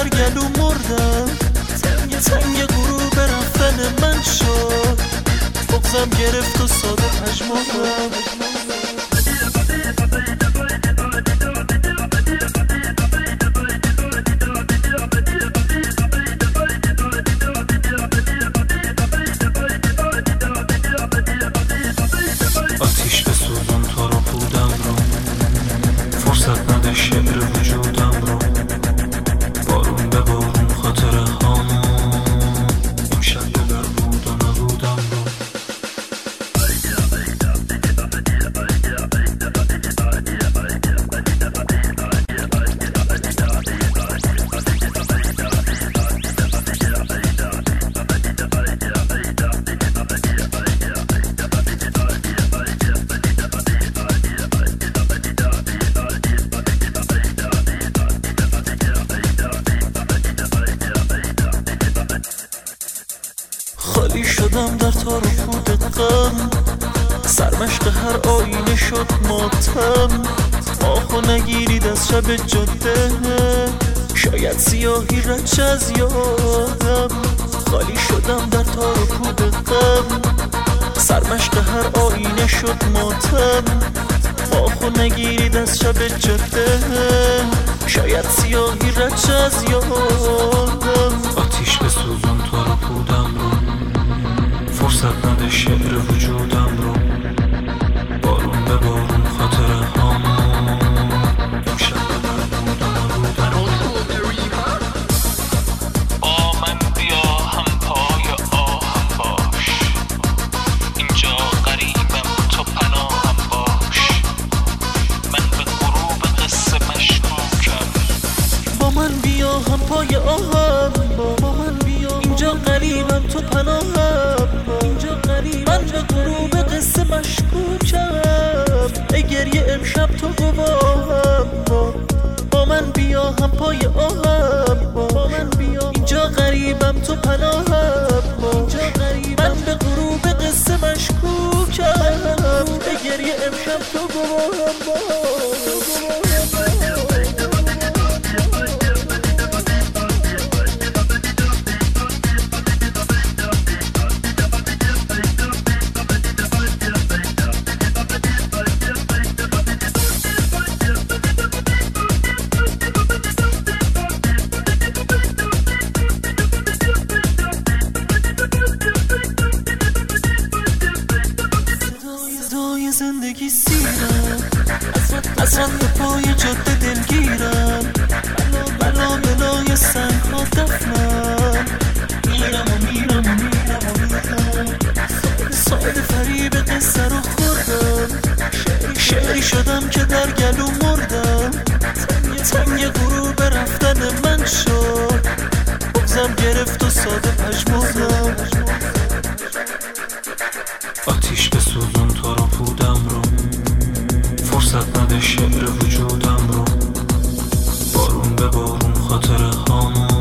در گلو مردم. تنگ غروب رفتن من شد، بغضم گرفت و ساده پژمردم. آتیش به سوزون تو رو بودم رو، فرصت نده شعر وجودم رو. بارون به بارون خاطر هامون، امشب دلر بود و نبودم رو. خالی شدم در تار و پود غم، سرمشق هر آینه شد ماتم. آخو نگیرید از شب جاده، شاید سیاهی رچ از یادم. خالی شدم در تار و پود غم، سرمشق هر آینه شد ماتم. آخو نگیرید از شب جاده، شاید سیاهی رچ از یادم. آتیش به سوزون تو رو بودم رو، فرصت نده شعر وجودم رو. بارون به بارون خاطر هامون، امشب دلر بود و نبودم رو. با من بیا هم پای آهم باش، اینجا غریبم تو پناهم باش. من به غروب قصه مشکوکم. با من بیا هم پای آهم، با من بیا اینجا غریبم تو پناهم. من به غروب قصه مشکوکم، ای گریه امشب تو گواهم. با من بیا هم پای آهم، با من بیا اینجا غریبم تو پناهم. من به غروب قصه مشکوکم، ای گریه امشب تو گواهم. زندگی سیرم، از رد پای جاده دلگیرم. بلا بلای سنگ ها دفنم، میرم و میرم و میرم و میرم. ساده فریب قصه رو خوردم، شعری شدم که در گلو مردم. تنگ غروب رفتن من شد، بغضم گرفت و ساده پژمردم. آتیش به سوزون تو رو بودم رو، فرصت نده شعر وجودم رو. بارون به بارون خاطر هامون،